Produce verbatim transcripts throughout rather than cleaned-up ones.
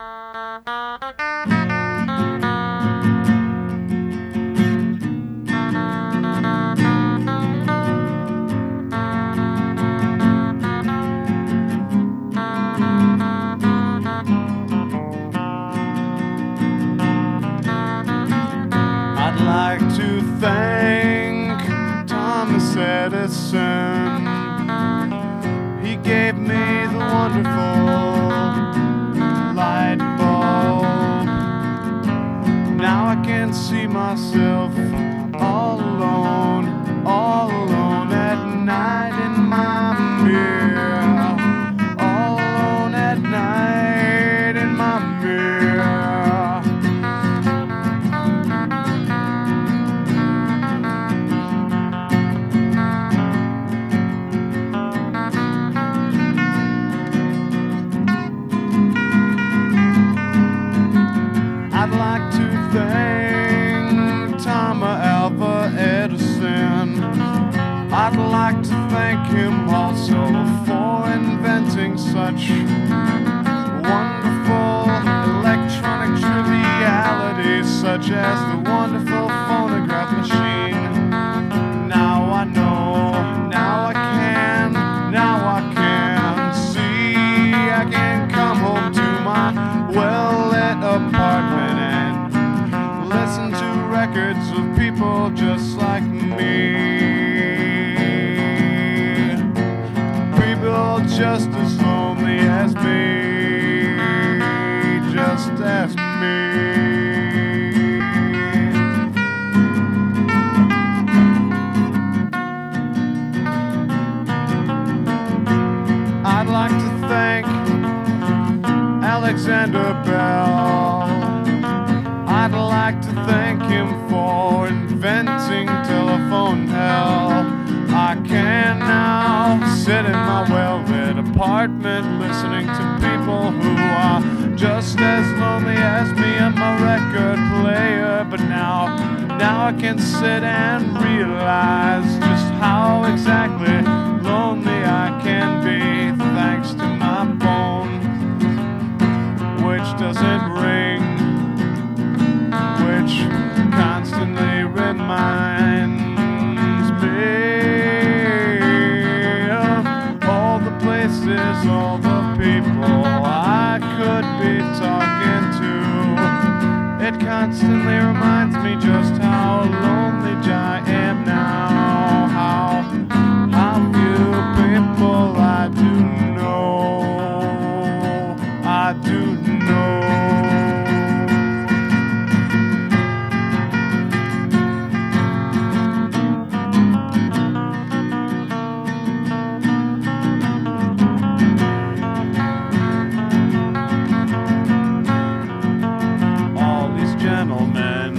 I'd like to thank Thomas Edison. He gave me the wonderful light bulb. Now I can see myself all alone, all alone at night in my mirror. All alone at night in my mirror. I'd like to thank Thomas Alva Edison. I'd like to thank him also for inventing such wonderful electronic trivialities, such as the wonderful phonograph machine. Now I know, now I can, now I can see. I can come home to my well-lit apartment and listen to records of people just like me. People just as lonely as me, just as me. I'd like to thank Alexander Bell. I'd like to thank him for inventing telephone hell. I can now sit in my well-lit apartment listening to people who are just as lonely as me and my record player. But now, now I can sit and realize just how exactly lonely I can be thanks to my phone, which doesn't ring, which constantly reminds me of all the places, all the people I could be talking to. It constantly reminds me just how lonely I am now. How, how few people I do know, I do know. Gentlemen,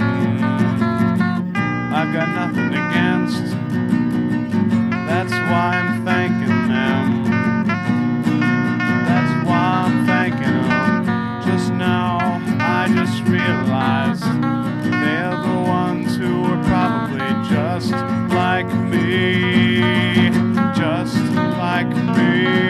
I've got nothing against. That's why I'm thanking them. That's why I'm thanking them. Just now, I just realized they're the ones who are probably just like me. Just like me.